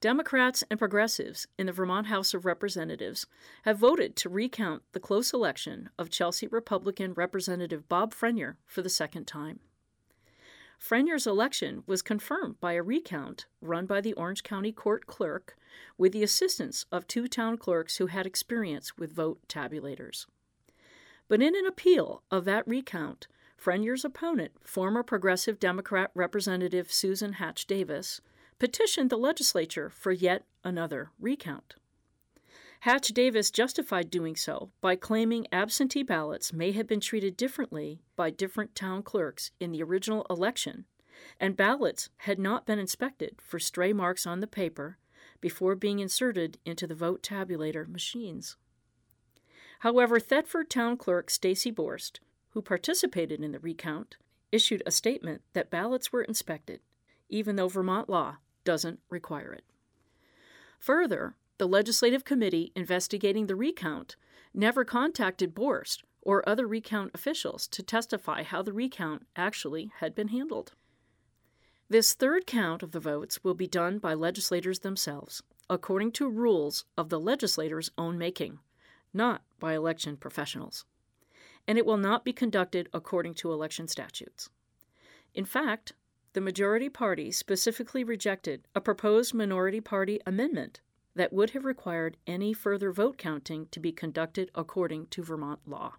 Democrats and progressives in the Vermont House of Representatives have voted to recount the close election of Chelsea Republican Representative Bob Frenier for the second time. Frenier's election was confirmed by a recount run by the Orange County Court Clerk with the assistance of 2 town clerks who had experience with vote tabulators. But in an appeal of that recount, Frenier's opponent, former Progressive Democrat Representative Susan Hatch Davis, petitioned the legislature for yet another recount. Hatch Davis justified doing so by claiming absentee ballots may have been treated differently by different town clerks in the original election, and ballots had not been inspected for stray marks on the paper before being inserted into the vote tabulator machines. However, Thetford Town Clerk Stacy Borst, who participated in the recount, issued a statement that ballots were inspected, even though Vermont law doesn't require it. Further, the legislative committee investigating the recount never contacted Borst or other recount officials to testify how the recount actually had been handled. This third count of the votes will be done by legislators themselves, according to rules of the legislators' own making, not by election professionals. And it will not be conducted according to election statutes. In fact, the majority party specifically rejected a proposed minority party amendment that would have required any further vote counting to be conducted according to Vermont law.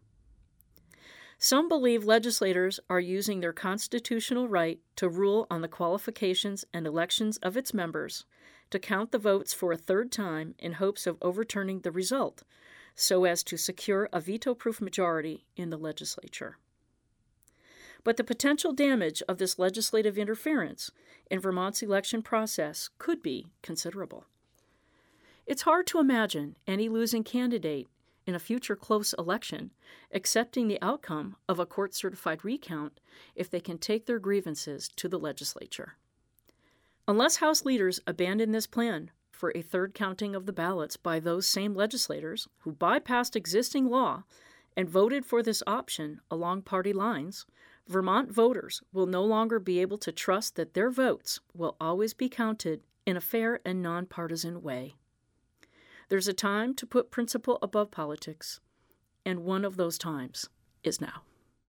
Some believe legislators are using their constitutional right to rule on the qualifications and elections of its members to count the votes for a third time in hopes of overturning the result, so as to secure a veto-proof majority in the legislature. But the potential damage of this legislative interference in Vermont's election process could be considerable. It's hard to imagine any losing candidate in a future close election accepting the outcome of a court-certified recount if they can take their grievances to the legislature. Unless House leaders abandon this plan for a third counting of the ballots by those same legislators who bypassed existing law and voted for this option along party lines, Vermont voters will no longer be able to trust that their votes will always be counted in a fair and nonpartisan way. There's a time to put principle above politics, and one of those times is now.